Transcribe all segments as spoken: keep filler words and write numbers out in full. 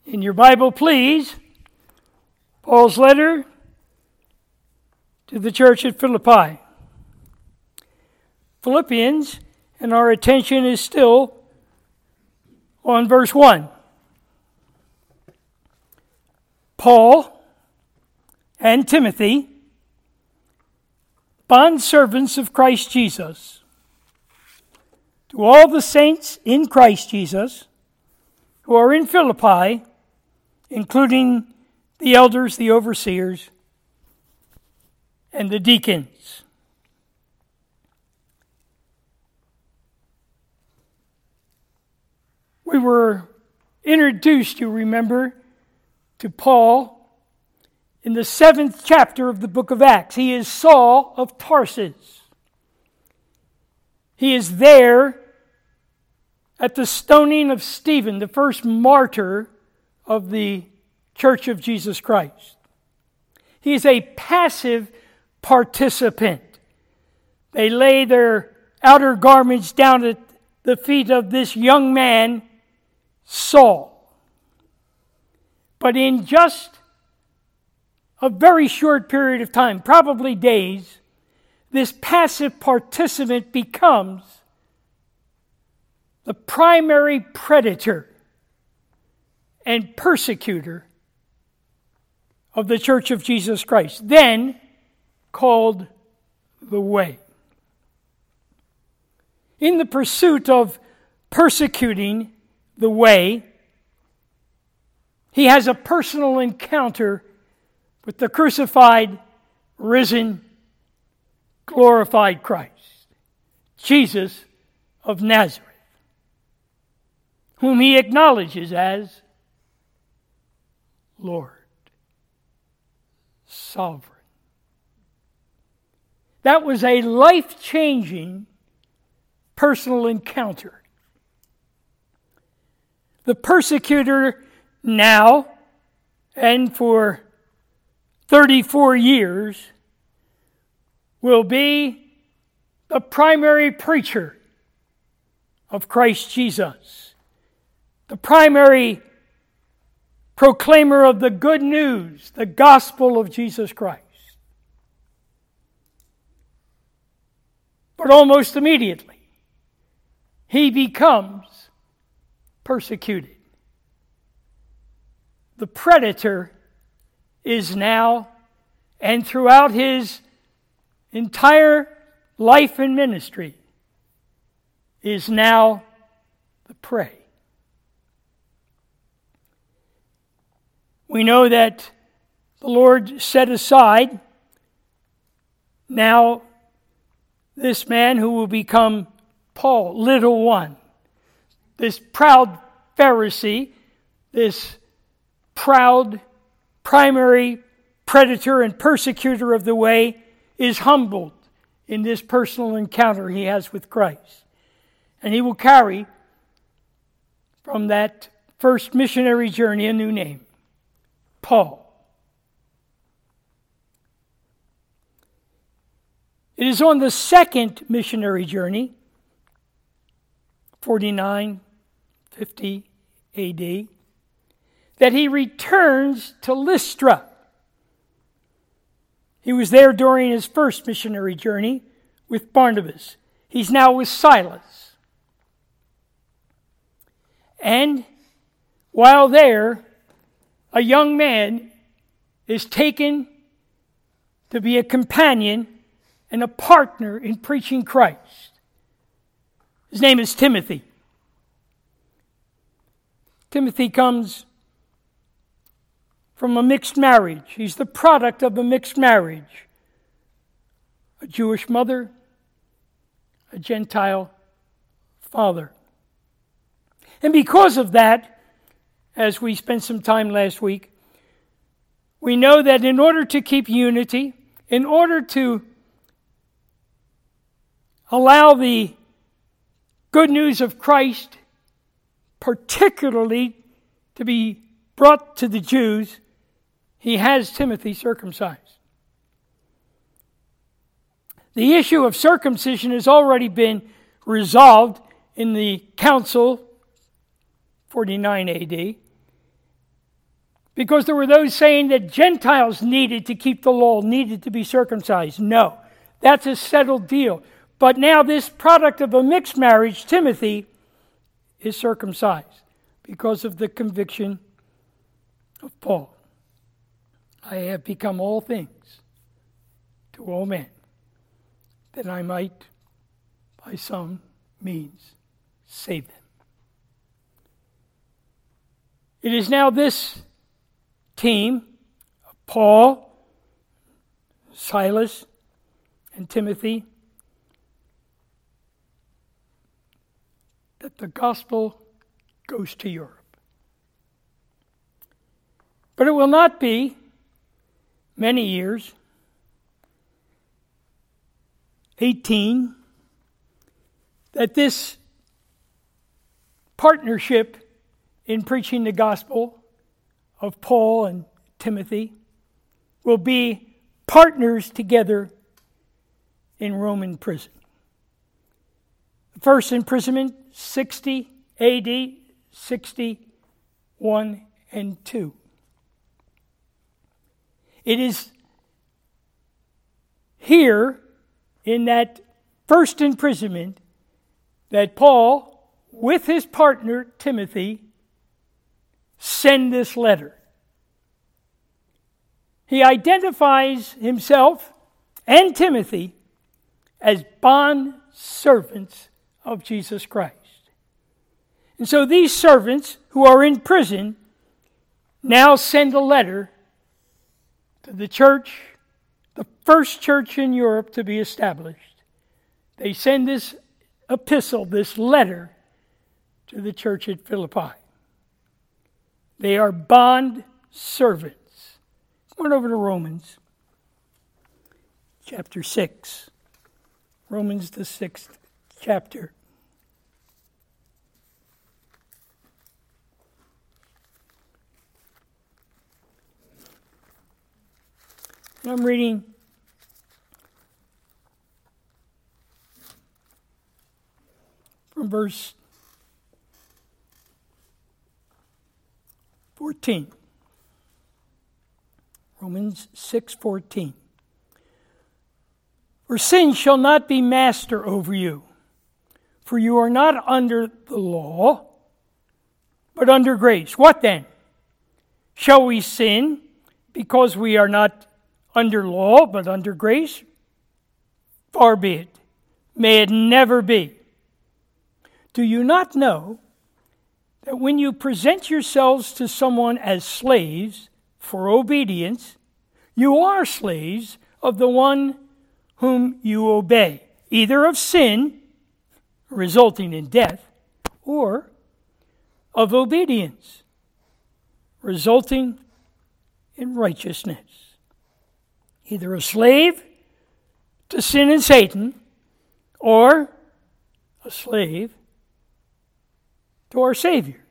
In your Bible, please, Paul's letter to the church at Philippi. Philippians, and our attention is still on verse one. Paul and Timothy, bondservants of Christ Jesus, to all the saints in Christ Jesus who are in Philippi, including the elders, the overseers, and the deacons. We were introduced, you remember, to Paul in the seventh chapter of the book of Acts. He is Saul of Tarsus. He is there at the stoning of Stephen, the first martyr of the Church of Jesus Christ. He is a passive participant. They lay their outer garments down at the feet of this young man, Saul. But in just a very short period of time, probably days, this passive participant becomes the primary predator and persecutor of the Church of Jesus Christ, then called the Way. In the pursuit of persecuting the Way, he has a personal encounter with the crucified, risen, glorified Christ, Jesus of Nazareth, whom he acknowledges as Lord, sovereign. That was a life-changing personal encounter. The persecutor now, and for thirty-four years, will be the primary preacher of Christ Jesus, the primary proclaimer of the good news, the gospel of Jesus Christ. But almost immediately, he becomes persecuted. The predator is now, and throughout his entire life and ministry, is now the prey. We know that the Lord set aside now this man who will become Paul, little one, this proud Pharisee, this proud primary predator and persecutor of the Way, is humbled in this personal encounter he has with Christ. And he will carry from that first missionary journey a new name, Paul. It is on the second missionary journey, forty-nine, fifty A D, that he returns to Lystra. He was there during his first missionary journey with Barnabas. He's now with Silas. And while there, a young man is taken to be a companion and a partner in preaching Christ. His name is Timothy. Timothy comes from a mixed marriage. He's the product of a mixed marriage. A Jewish mother, a Gentile father. And because of that, as we spent some time last week, we know that in order to keep unity, in order to allow the good news of Christ, particularly to be brought to the Jews, he has Timothy circumcised. The issue of circumcision has already been resolved in the council, forty-nine A D, Because there were those saying that Gentiles needed to keep the law, needed to be circumcised. No, that's a settled deal. But now this product of a mixed marriage, Timothy, is circumcised because of the conviction of Paul. I have become all things to all men, that I might by some means save them. It is now this team of Paul, Silas, and Timothy that the gospel goes to Europe. But it will not be many years, eighteen, that this partnership in preaching the gospel of Paul and Timothy will be partners together in Roman prison. The first imprisonment, sixty A D, sixty-one and two. It is here in that first imprisonment that Paul, with his partner Timothy, send this letter. He identifies himself and Timothy as bond servants of Jesus Christ. And so these servants who are in prison now send a letter to the church, the first church in Europe to be established. They send this epistle, this letter, to the church at Philippi. They are bond servants. Come on over to Romans chapter six. Romans, the sixth chapter. I'm reading from verse fourteen. Romans six fourteen. For sin shall not be master over you, for you are not under the law, but under grace. What then? Shall we sin because we are not under law, but under grace? Far be it. May it never be. Do you not know that when you present yourselves to someone as slaves for obedience, you are slaves of the one whom you obey, either of sin, resulting in death, or of obedience, resulting in righteousness. Either a slave to sin and Satan, or a slave to our Savior,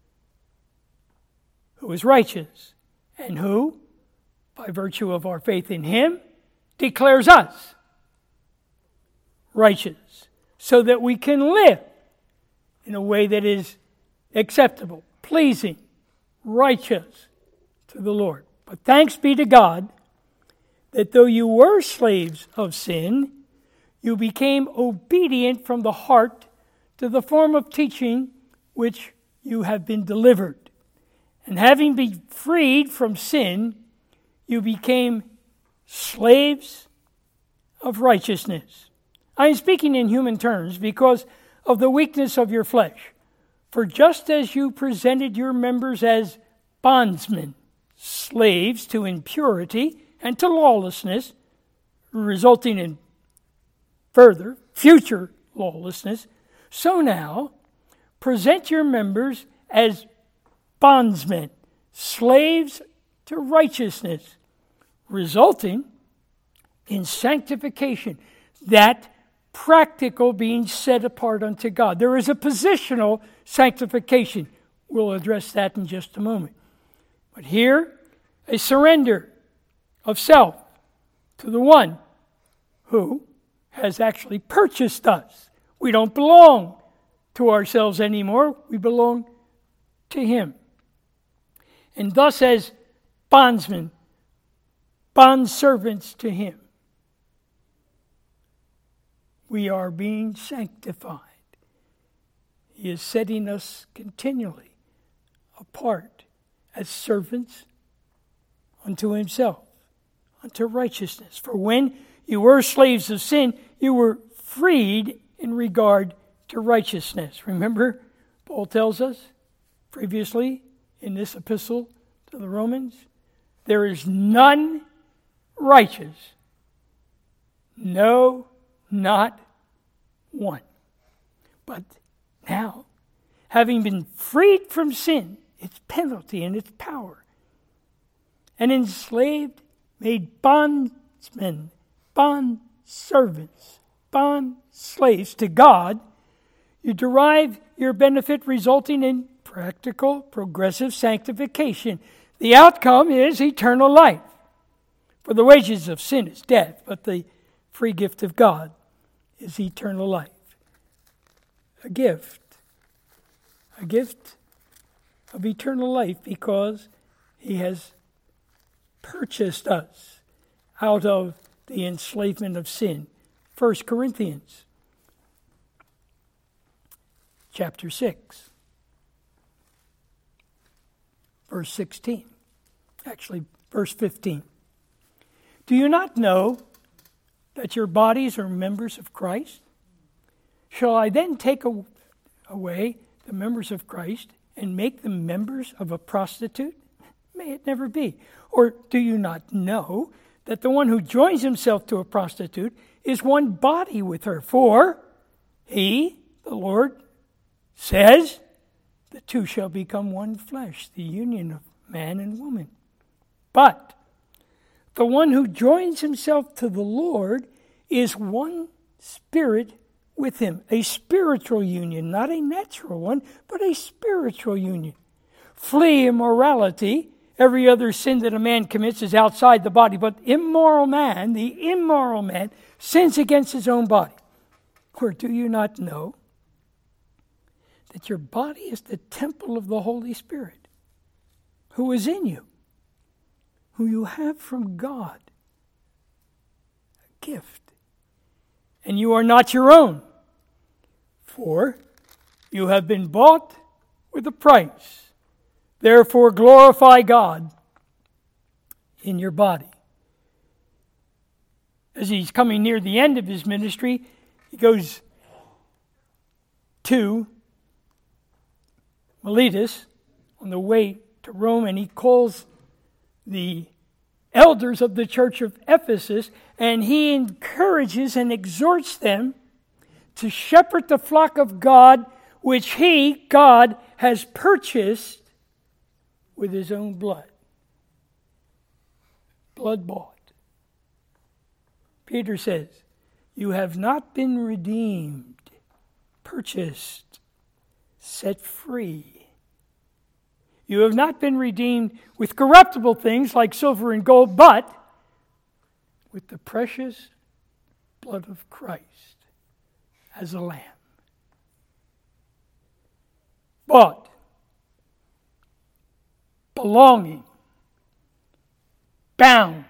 who is righteous, and who, by virtue of our faith in Him, declares us righteous, so that we can live in a way that is acceptable, pleasing, righteous to the Lord. But thanks be to God that though you were slaves of sin, you became obedient from the heart to the form of teaching which you have been delivered. And having been freed from sin, you became slaves of righteousness. I am speaking in human terms because of the weakness of your flesh. For just as you presented your members as bondsmen, slaves to impurity and to lawlessness, resulting in further future lawlessness, so now present your members as bondsmen, slaves to righteousness, resulting in sanctification, that practical being set apart unto God. There is a positional sanctification. We'll address that in just a moment. But here, a surrender of self to the one who has actually purchased us. We don't belong to ourselves anymore. We belong to Him. And thus, as bondsmen, bondservants to Him. We are being sanctified. He is setting us continually apart as servants unto Himself, unto righteousness. For when you were slaves of sin, you were freed in regard to righteousness. Remember, Paul tells us previously in this epistle to the Romans, there is none righteous, no, not one. But now, having been freed from sin, its penalty and its power, and enslaved, made bondsmen, bond servants, bond slaves to God, you derive your benefit resulting in practical, progressive sanctification. The outcome is eternal life. For the wages of sin is death, but the free gift of God is eternal life. A gift. A gift of eternal life because He has purchased us out of the enslavement of sin. First Corinthians chapter six, verse sixteen. Actually, verse fifteen. Do you not know that your bodies are members of Christ? Shall I then take away the members of Christ and make them members of a prostitute? May it never be. Or do you not know that the one who joins himself to a prostitute is one body with her? For He, the Lord, says, the two shall become one flesh, the union of man and woman. But the one who joins himself to the Lord is one spirit with Him. A spiritual union, not a natural one, but a spiritual union. Flee immorality. Every other sin that a man commits is outside the body, but immoral man, the immoral man, sins against his own body. Or do you not know that your body is the temple of the Holy Spirit, who is in you, who you have from God, a gift, and you are not your own, for you have been bought with a price. Therefore glorify God in your body. As he's coming near the end of his ministry, he goes to Miletus on the way to Rome, and he calls the elders of the church of Ephesus, and he encourages and exhorts them to shepherd the flock of God, which He, God, has purchased with His own blood. Blood bought. Peter says, you have not been redeemed, purchased, set free. You have not been redeemed with corruptible things like silver and gold, but with the precious blood of Christ as a lamb. Bought. Belonging. Bound.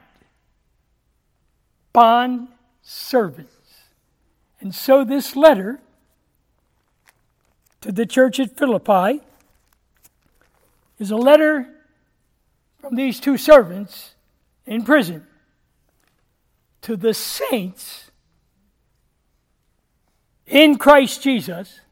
Bond servants. And so this letter to the church at Philippi is a letter from these two servants in prison to the saints in Christ Jesus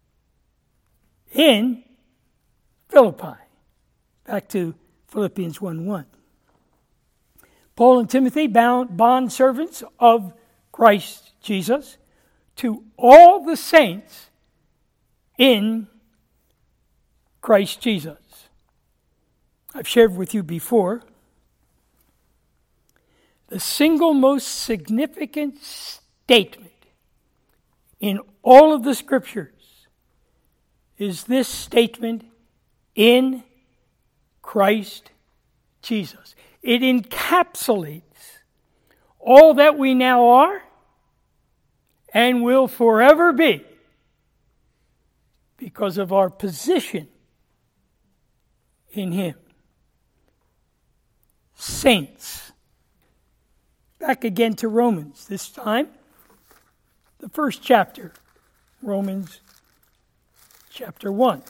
in Philippi. Back to Philippians one one. Paul and Timothy, bound bond servants of Christ Jesus, to all the saints in Christ Jesus. I've shared with you before, the single most significant statement in all of the Scriptures is this statement, in Christ Jesus. It encapsulates all that we now are and will forever be because of our position in Him. saints. Back again to Romans, this time the first chapter, Romans chapter one.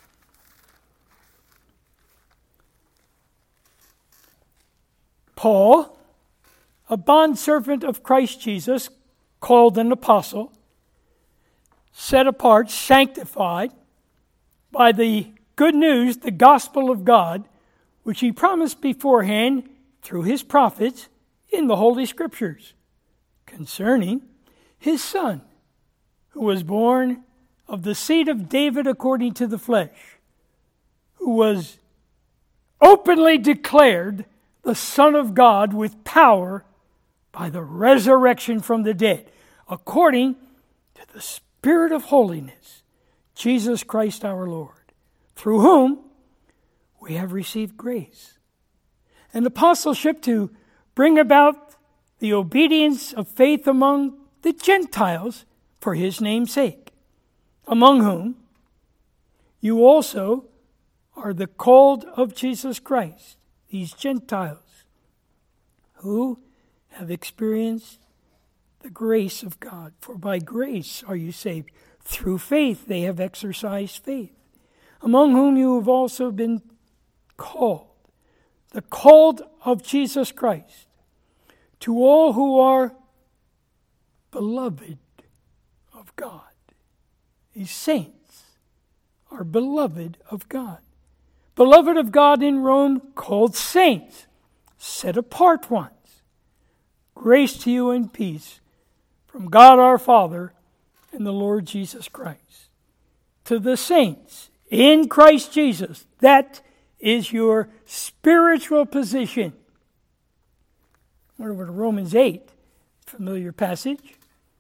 Paul, a bondservant of Christ Jesus, called an apostle, set apart, sanctified by the good news, the gospel of God, which he promised beforehand through his prophets in the Holy Scriptures, concerning his Son, who was born of the seed of David according to the flesh, who was openly declared the Son of God with power by the resurrection from the dead, according to the Spirit of holiness, Jesus Christ our Lord, through whom we have received grace and apostleship to bring about the obedience of faith among the Gentiles for his name's sake, among whom you also are the called of Jesus Christ, these Gentiles who have experienced the grace of God. For by grace are you saved. Through faith they have exercised faith, among whom you have also been called, the called of Jesus Christ, to all who are beloved of God. These saints are beloved of God. Beloved of God in Rome, called saints, set apart ones. Grace to you and peace from God our Father and the Lord Jesus Christ. To the saints in Christ Jesus, that is your spiritual position. We're over to Romans eight, familiar passage.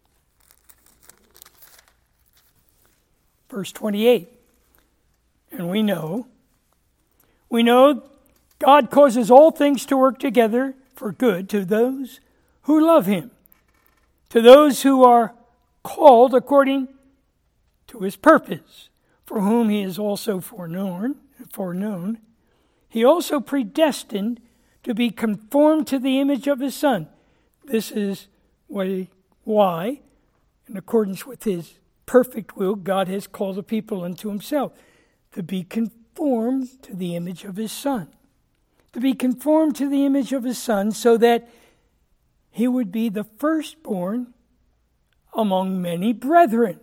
Verse twenty-eight. And we know, we know God causes all things to work together for good to those who love him, to those who are called according to his purpose, for whom he is also foreknown, foreknown. He also predestined to be conformed to the image of his Son. This is why, in accordance with his perfect will, God has called the people unto himself, to be conformed to the image of his Son. To be conformed to the image of his Son, so that he would be the firstborn among many brethren.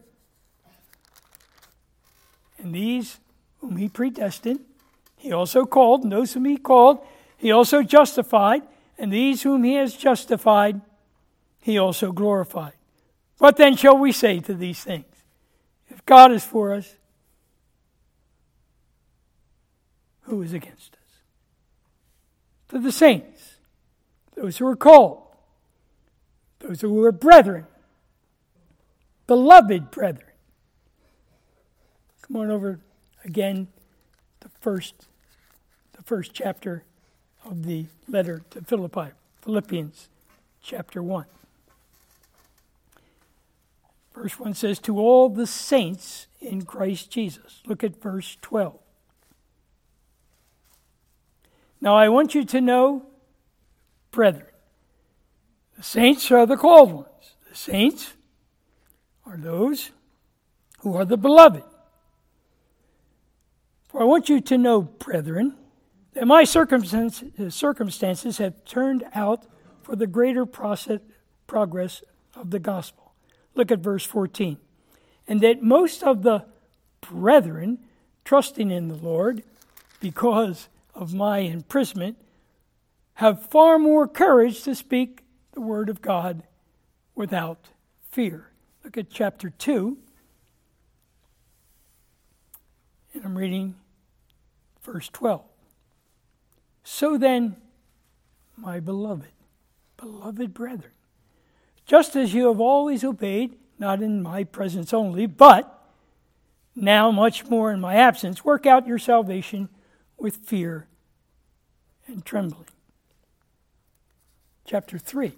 And these whom he predestined, he also called, and those whom he called, he also justified, and these whom he has justified, he also glorified. What then shall we say to these things? If God is for us, who is against us? To the saints, those who are called, those who are brethren, beloved brethren. Come on over again to first, the first chapter of the letter to Philippi, Philippians chapter one. Verse one says, to all the saints in Christ Jesus. Look at verse twelve. Now I want you to know, brethren, the saints are the called ones. The saints are those who are the beloved. For I want you to know, brethren, that my circumstances, circumstances have turned out for the greater process, progress of the gospel. Look at verse fourteen. And that most of the brethren, trusting in the Lord, because of my imprisonment, have far more courage to speak the word of God without fear. Look at chapter two. And I'm reading verse twelve. So then, my beloved, beloved brethren, just as you have always obeyed, not in my presence only, but now much more in my absence, work out your salvation with fear and trembling. Chapter three,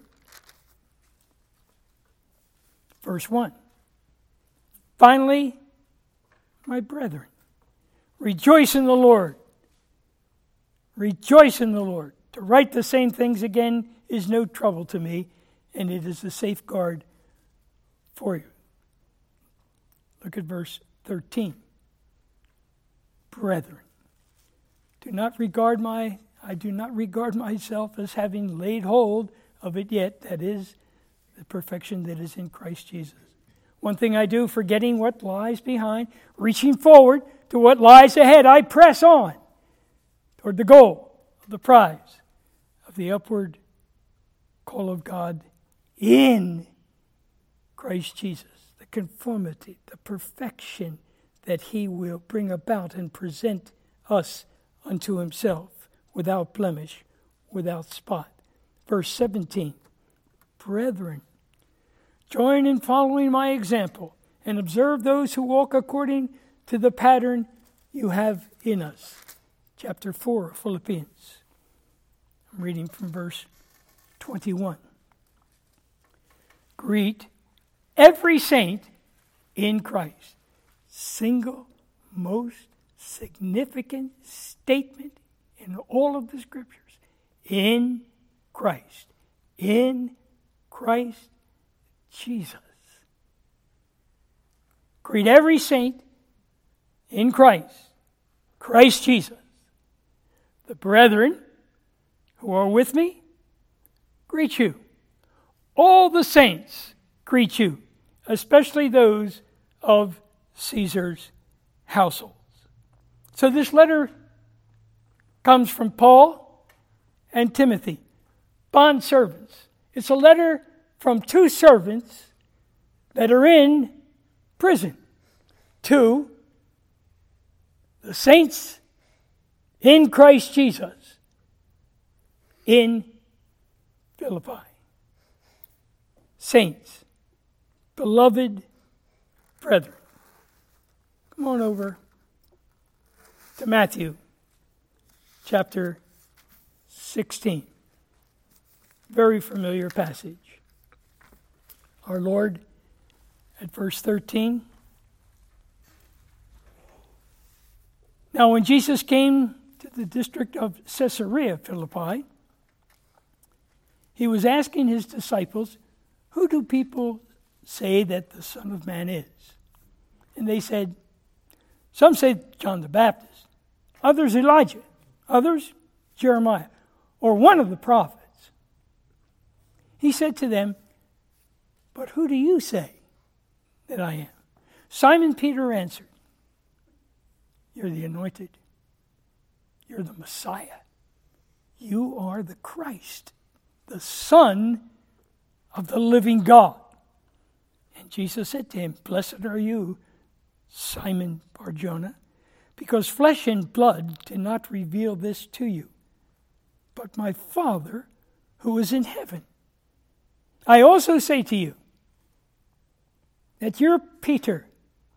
verse one. Finally, my brethren, rejoice in the Lord. Rejoice in the Lord. To write the same things again is no trouble to me, and it is a safeguard for you. Look at verse thirteen. Brethren, do not regard my, I do not regard myself as having laid hold of it yet, that is, the perfection that is in Christ Jesus. One thing I do, forgetting what lies behind, reaching forward to what lies ahead, I press on toward the goal of the prize of the upward call of God in Christ Jesus. The conformity, the perfection that he will bring about and present us unto himself without blemish, without spot. Verse seventeen, brethren, join in following my example and observe those who walk according to the pattern you have in us. Chapter four of Philippians. I'm reading from verse twenty-one. Greet every saint in Christ. Single most significant statement in all of the scriptures. In Christ. In Christ Jesus. Greet every saint in Christ. Christ Jesus. The brethren who are with me greet you. All the saints greet you, especially those of Caesar's households. So this letter comes from Paul and Timothy, bondservants. It's a letter from two servants that are in prison to the saints in Christ Jesus in Philippi. Saints, beloved brethren. Come on over to Matthew chapter sixteen. Very familiar passage. Our Lord at verse thirteen. Now when Jesus came to the district of Caesarea Philippi, he was asking his disciples, who do people say that the Son of Man is? And they said, some say John the Baptist, others Elijah, others Jeremiah, or one of the prophets. He said to them, but who do you say that I am? Simon Peter answered, you're the anointed. You're the Messiah. You are the Christ, the Son of the living God. And Jesus said to him, blessed are you, Simon Bar-Jonah, because flesh and blood did not reveal this to you, but my Father who is in heaven. I also say to you that you're Peter,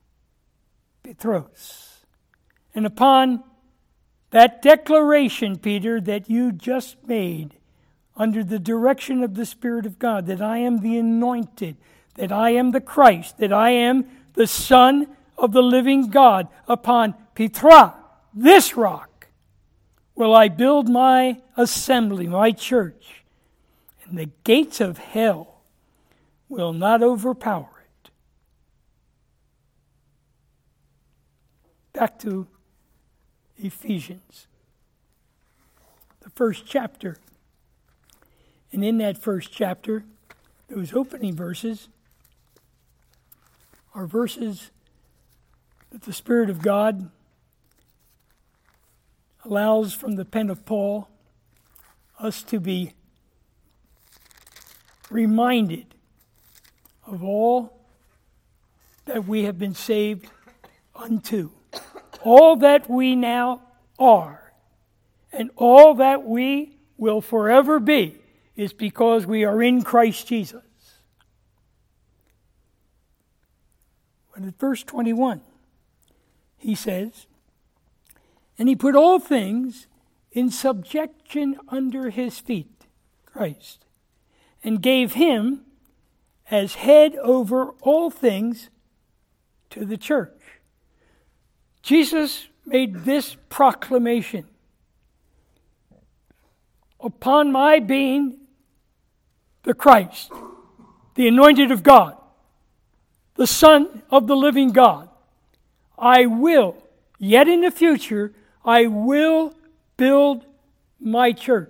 Petros, and upon that declaration, Peter, that you just made under the direction of the Spirit of God, that I am the anointed, that I am the Christ, that I am the Son of the living God, upon Petra, this rock, will I build my assembly, my church, and the gates of hell will not overpower it. Back to Ephesians, the first chapter. And in that first chapter, those opening verses are verses that the Spirit of God allows from the pen of Paul us to be reminded of all that we have been saved unto, all that we now are, and all that we will forever be is because we are in Christ Jesus. But at verse twenty-one, he says, and he put all things in subjection under his feet, Christ, and gave him as head over all things to the church. Jesus made this proclamation. upon my being the Christ, the anointed of God, the Son of the living God, I will, yet in the future, I will build my church.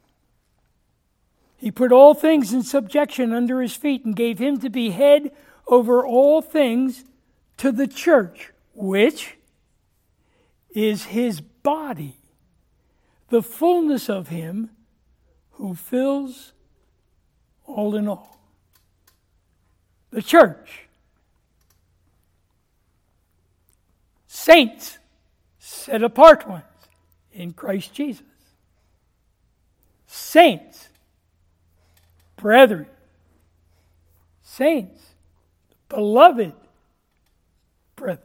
He put all things in subjection under his feet and gave him to be head over all things to the church, which is his body, the fullness of him who fills all in all. The church. Saints, set apart ones in Christ Jesus. Saints, brethren, saints, beloved brethren.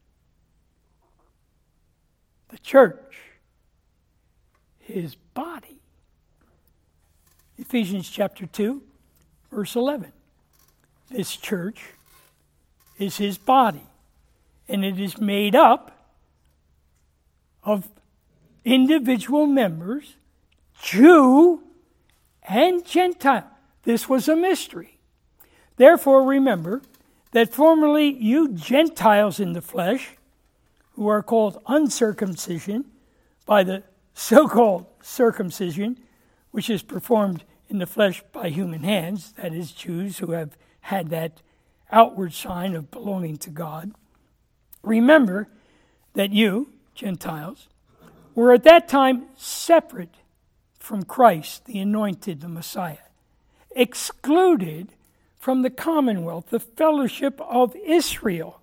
The church, his body. Ephesians chapter two, verse eleven. This church is his body, and it is made up of individual members, Jew and Gentile. This was a mystery. Therefore, remember that formerly you Gentiles in the flesh, who are called uncircumcision by the so-called circumcision, which is performed in the flesh by human hands, that is, Jews who have had that outward sign of belonging to God. Remember that you, Gentiles, were at that time separate from Christ, the anointed, the Messiah, excluded from the commonwealth, the fellowship of Israel,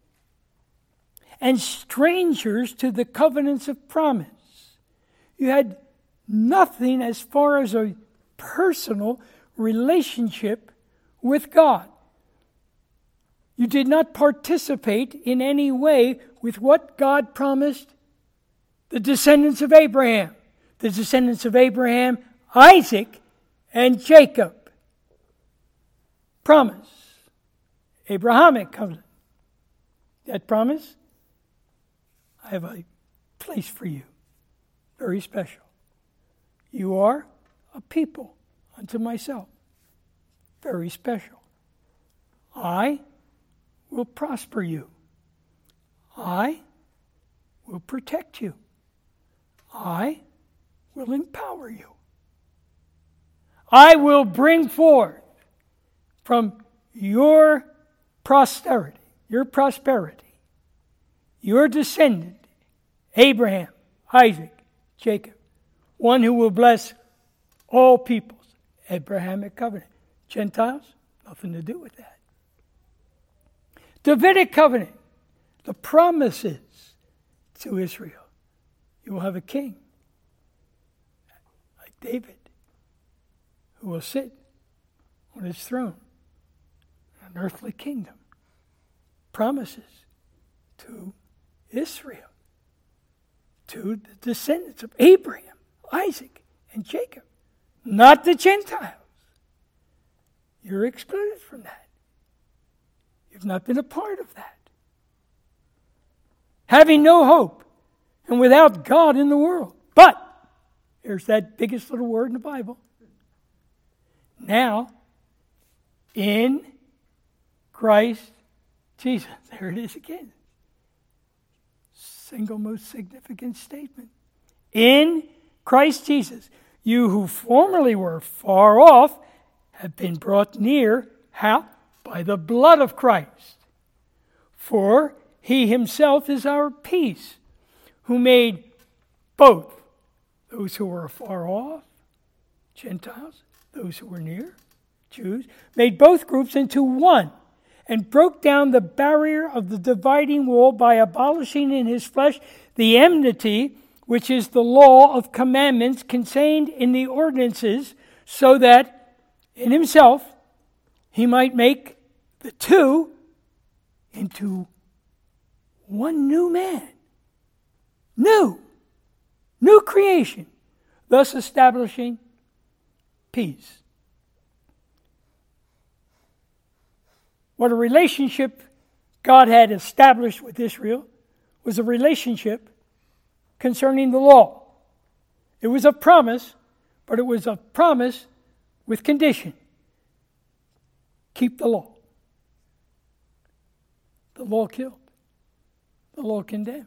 and strangers to the covenants of promise. You had nothing as far as a personal relationship with God. You did not participate in any way with what God promised the descendants of Abraham. The descendants of Abraham, Isaac, and Jacob. Promise. Abrahamic covenant. That promise, I have a place for you. Very special. You are a people unto myself. Very special. I will prosper you. I will protect you. I will empower you. I will bring forth from your posterity, your prosperity, your descendant, Abraham, Isaac, Jacob, one who will bless all peoples. Abrahamic covenant. Gentiles, nothing to do with that. Davidic covenant, the promises to Israel. You will have a king like David who will sit on his throne, an earthly kingdom. Promises to Israel, to the descendants of Abraham, Isaac, and Jacob, not the Gentiles. You're excluded from that. You've not been a part of that. Having no hope and without God in the world. But, here's that biggest little word in the Bible. Now, in Christ Jesus. There it is again. Single most significant statement. In Christ Jesus, you who formerly were far off have been brought near. How? By the blood of Christ. For he himself is our peace, who made both those who were far off, Gentiles, those who were near, Jews, made both groups into one, and broke down the barrier of the dividing wall by abolishing in his flesh the enmity, which is the law of commandments contained in the ordinances, so that in himself he might make the two into one new man. New. New creation. Thus establishing peace. What a relationship God had established with Israel was a relationship concerning the law. It was a promise, but it was a promise with condition. Keep the law. The law killed. The law condemned.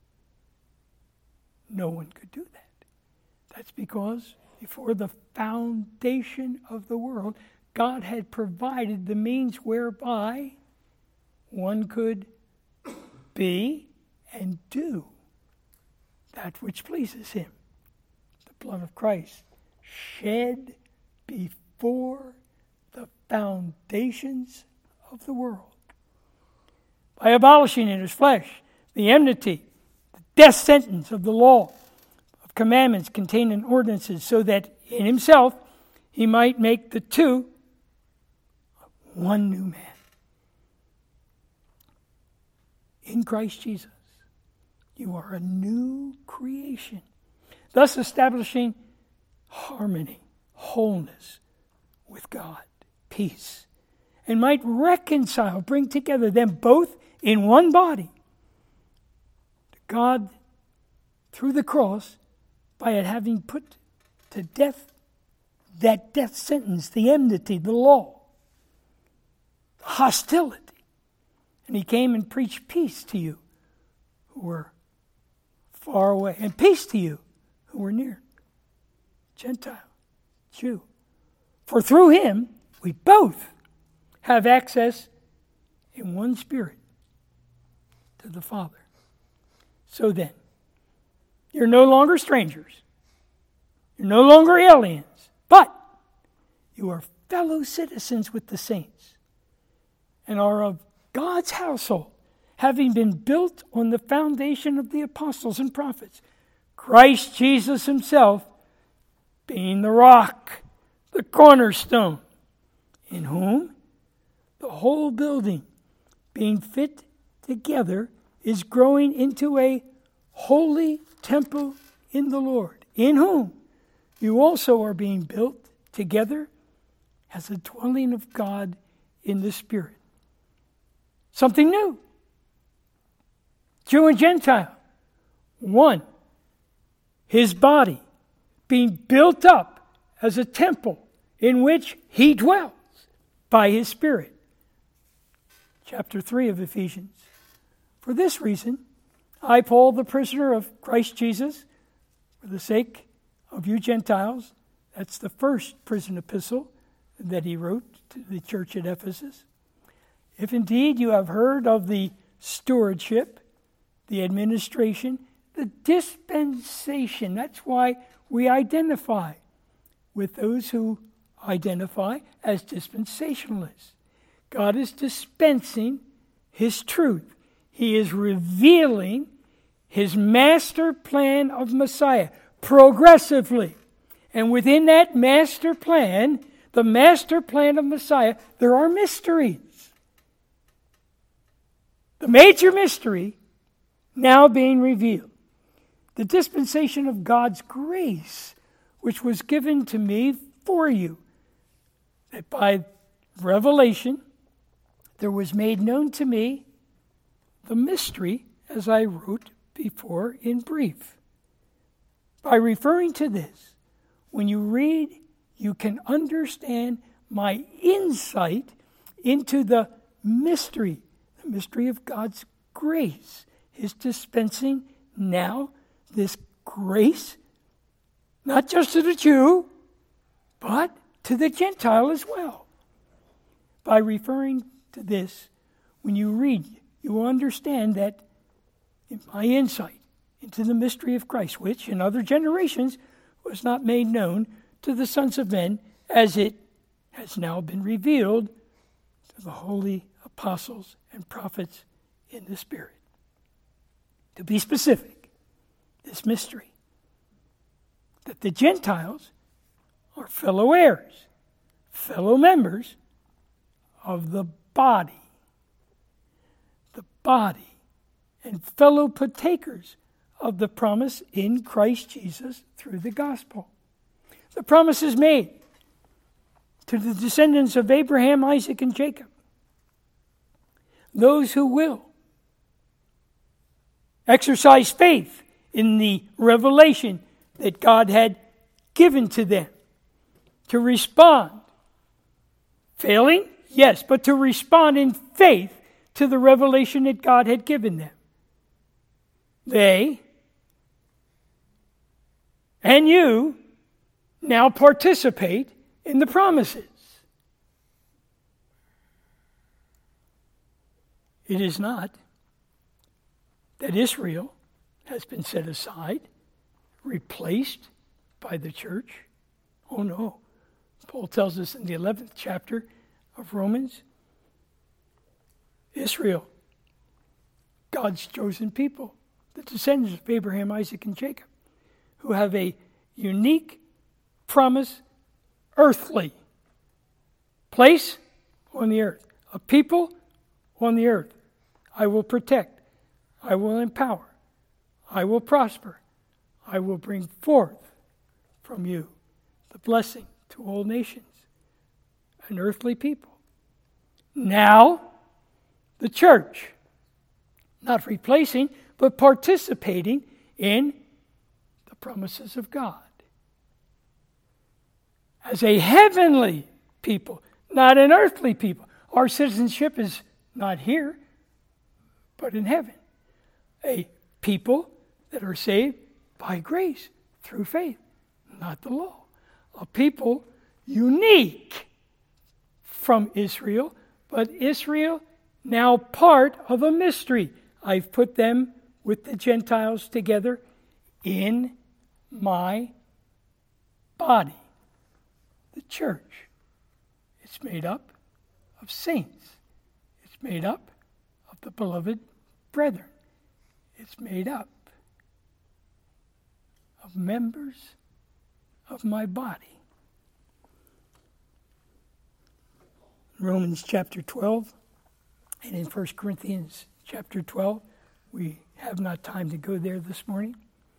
No one could do that. That's because before the foundation of the world, God had provided the means whereby one could be and do that which pleases him. The blood of Christ shed before the foundations of the world. By abolishing in his flesh the enmity, the death sentence of the law of commandments contained in ordinances, so that in himself he might make the two one new man. In Christ Jesus, you are a new creation, thus establishing harmony, wholeness with God, peace, and might reconcile, bring together them both in one body to God through the cross, by it having put to death that death sentence, the enmity, the law, the hostility. And he came and preached peace to you who were far away, and peace to you who were near, Gentile, Jew. For through him we both have access in one Spirit to the Father. So then, you're no longer strangers. You're no longer aliens, but you are fellow citizens with the saints and are of God's household, having been built on the foundation of the apostles and prophets, Christ Jesus himself being the rock, the cornerstone, in whom the whole building, being fit together, is growing into a holy temple in the Lord, in whom you also are being built together as a dwelling of God in the Spirit. Something new. Jew and Gentile, one. His body being built up as a temple in which he dwells by his Spirit. Chapter three of Ephesians. For this reason, I, Paul, the prisoner of Christ Jesus, for the sake of you Gentiles, that's the first prison epistle that he wrote to the church at Ephesus. If indeed you have heard of the stewardship, the administration, the dispensation, that's why we identify with those who identify as dispensationalists. God is dispensing his truth. He is revealing his master plan of Messiah progressively. And within that master plan, the master plan of Messiah, there are mysteries. The major mystery now being revealed. The dispensation of God's grace, which was given to me for you, that by revelation there was made known to me the mystery, as I wrote before in brief. By referring to this, when you read, you can understand my insight into the mystery, the mystery of God's grace, his dispensing now this grace, not just to the Jew, but to the Gentile as well. By referring to this, when you read, you will understand that in my insight into the mystery of Christ, which in other generations was not made known to the sons of men, as it has now been revealed to the holy apostles and prophets in the Spirit. To be specific, this mystery, that the Gentiles are fellow heirs, fellow members of the body, the body, and fellow partakers of the promise in Christ Jesus through the gospel. The promise is made to the descendants of Abraham, Isaac, and Jacob. Those who will exercise faith in the revelation that God had given to them to respond. Failing? Yes, but to respond in faith to the revelation that God had given them. They and you now participate in the promises. It is not that Israel has been set aside, replaced by the church. Oh no. Paul tells us in the eleventh chapter of Romans, Israel, God's chosen people, the descendants of Abraham, Isaac, and Jacob, who have a unique promise, earthly place on the earth, a people on the earth. I will protect, I will empower, I will prosper, I will bring forth from you the blessing to all nations, an earthly people. Now, the church, not replacing, but participating in the promises of God. As a heavenly people, not an earthly people. Our citizenship is not here, but in heaven. A people that are saved by grace, through faith, not the law. A people unique from Israel, but Israel now part of a mystery. I've put them with the Gentiles together in my body, the church. It's made up of saints. It's made up of the beloved brethren. It's made up of members of my body. Romans chapter twelve and in First Corinthians chapter twelve, we have not time to go there this morning.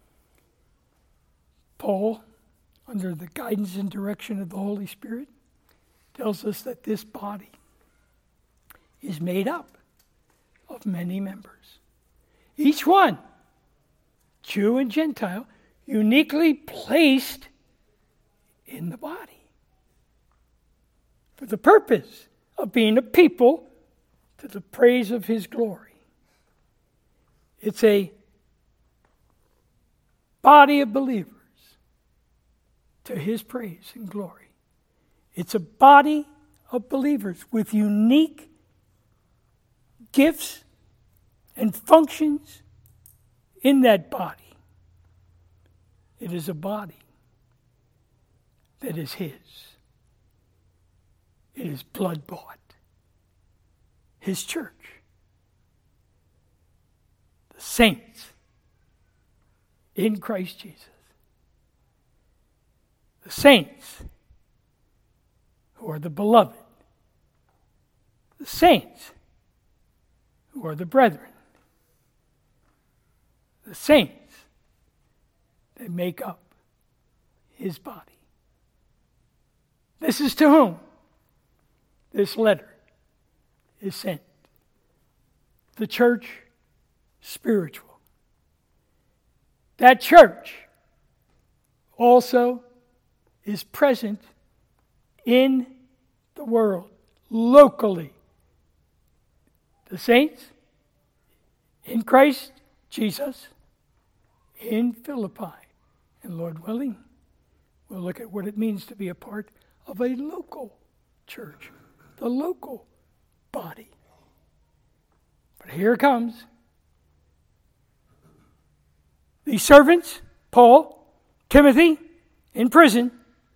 Paul, under the guidance and direction of the Holy Spirit, tells us that this body is made up of many members. Each one, Jew and Gentile, uniquely placed in the body for the purpose of being a people to the praise of His glory. It's a body of believers to His praise and glory. It's a body of believers with unique gifts and functions in that body. It is a body that is His. It is blood-bought. His church. The saints in Christ Jesus. The saints who are the beloved. The saints who are the brethren. The saints that make up His body. This is to whom this letter is sent. The church spiritual. That church also is present in the world, locally. The saints in Christ Jesus in Philippi. And Lord willing, we'll look at what it means to be a part of a local church, the local body. But here comes these servants, Paul, Timothy, in prison,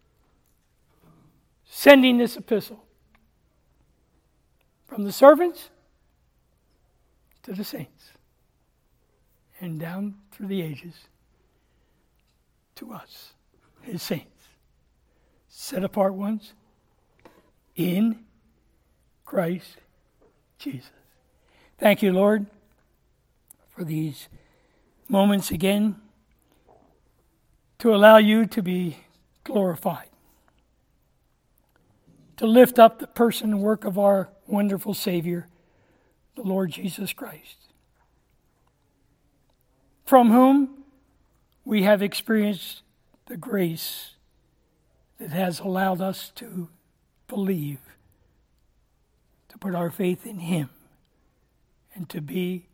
sending this epistle from the servants to the saints and down through the ages to us, His saints, set apart ones in Christ Jesus. Thank you, Lord, for these moments again to allow You to be glorified, to lift up the person and work of our wonderful Savior, the Lord Jesus Christ, from whom we have experienced the grace that has allowed us to believe, to put our faith in Him, and to be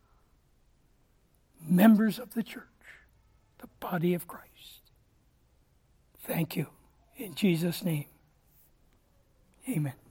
members of the church, the body of Christ. Thank you. In Jesus' name, amen.